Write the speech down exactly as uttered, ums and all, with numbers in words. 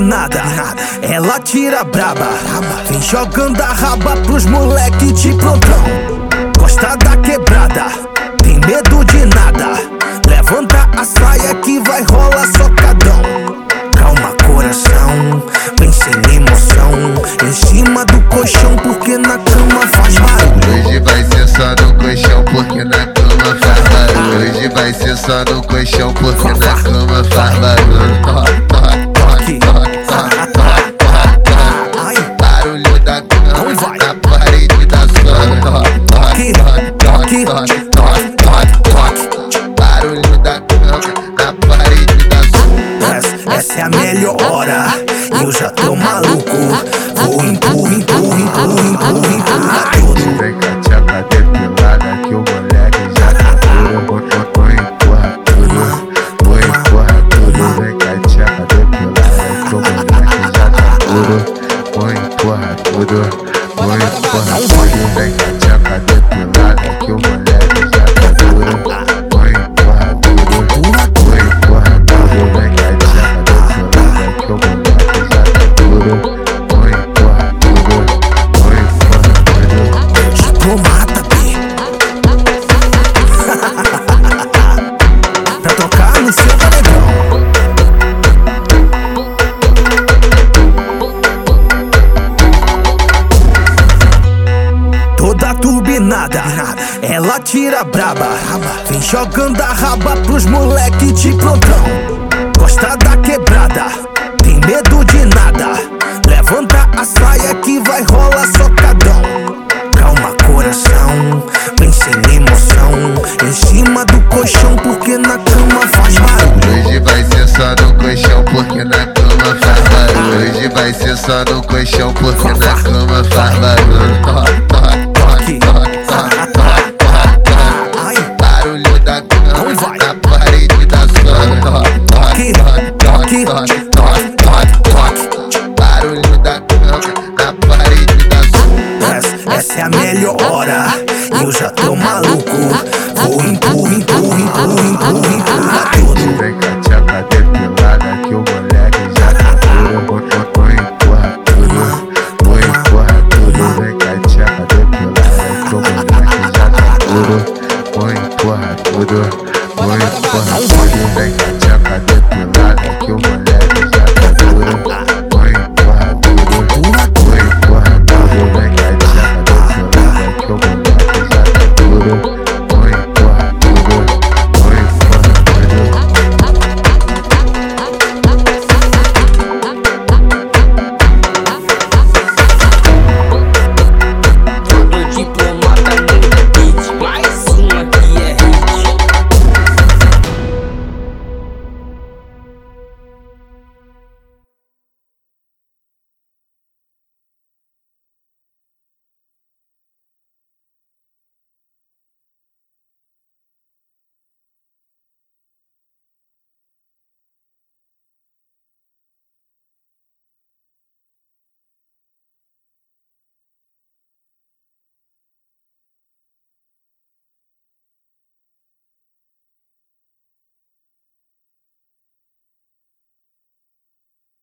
turbinada, ela tira braba, vem jogando a raba pros moleque de plantão. Gosta da quebrada, tem medo de nada, levanta a saia que vai rolar socadão. Calma coração, vem sem emoção, em cima do colchão porque na cama faz barulho. Hoje vai ser só no colchão porque na cama faz barulho. Hoje vai ser só no colchão porque na cama faz barulho. Toque, toque, toque, toque, toque. Barulho da cama na parede da sala. Toque, toque, toque, toque, toque, toque. Barulho da cama na parede da sala. Essa é a melhor hora, eu já tô maluco. Vou empurra, empurra, empurra, empurra, empurra tudo. Vem com a tchapa depilada que o moleque já tá duro. Vou empurra tudo, vou empurra tudo. Vem com a tchapa depilada que o moleque já tá duro. Vou empurra tudo, vou empurra tudo. Vem com a tchapa depilada que o moleque já tá duro. Vou empurra tudo, vou empurra tudo. Vem com a tchapa depilada que o moleque já tá duro. Vou empurra tudo, vou empurra tudo. Diplomata, B. Pra tocar no seu paredão. Toda turbinada, ela tira braba, vem jogando a raba pros moleque de plantão. Gosta da quebrada, tem medo de nada, levanta a saia que vai rolar socadão. Calma coração, vem sem emoção, em cima do colchão porque na cama faz barulho. Hoje vai ser só no colchão porque na cama faz barulho. Hoje vai ser só no colchão porque na cama faz barulho. Toque, toque, toque, toque, toque, toque. Barulho da cama na parede da sala. Toque, toque, toque, toque.